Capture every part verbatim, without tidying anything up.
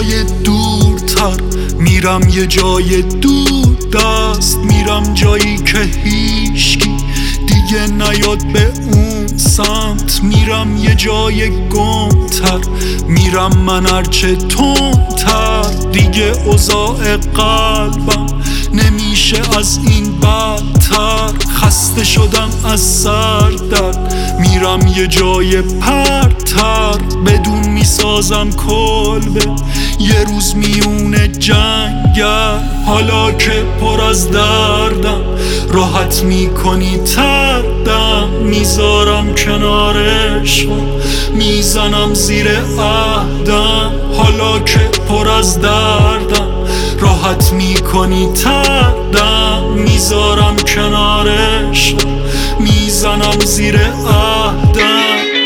جای دورتر، میرم یه جای دور دست، میرم جایی که هیچکی دیگه نیاد به اون سمت، میرم یه جای گمتر، میرم من هرچه تندتر، دیگه اوضاع قلبم نمیشه از این بدتر، خسته شدم از سردرد، میرم یه جای پرتر، بدون میسازم کلبه یه روز میونه جنگل، حالا که پر از دردم راحت میکنی تردم، میذارم کنارش میزنم زیر عهدم، حالا که پر از دردم راحت میکنی تردم، میذارم کنارش میزنم زیر عهدم.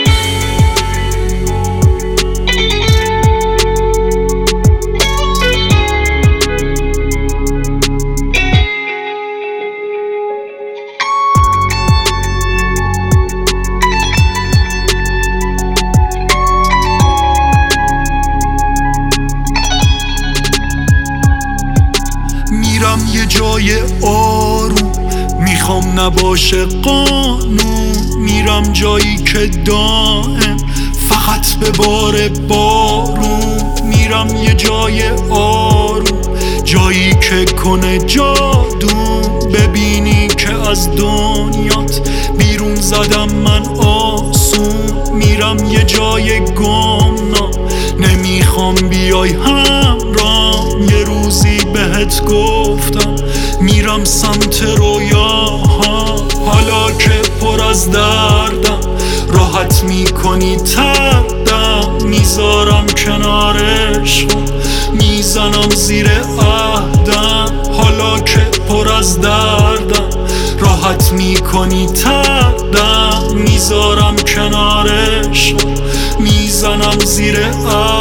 میرم یه جای آروم، میخوام نباشه قانون، میرم جایی که دائم فقط به بار بارون، میرم یه جای آروم، جایی که کنه جادو، ببینی که از دنیات بیرون زدم من آسون، میرم یه جای گمنام، نمیخوام بیای همرام، یه روزی بهت گفتم میرم سمت رویاها، حالا که پر از دردم راحت میکنی تردم، میذارم کنارش میزنم زیر عهدم، حالا که پر از دردم راحت میکنی تردم، میذارم کنارش میزنم زیر عهدم.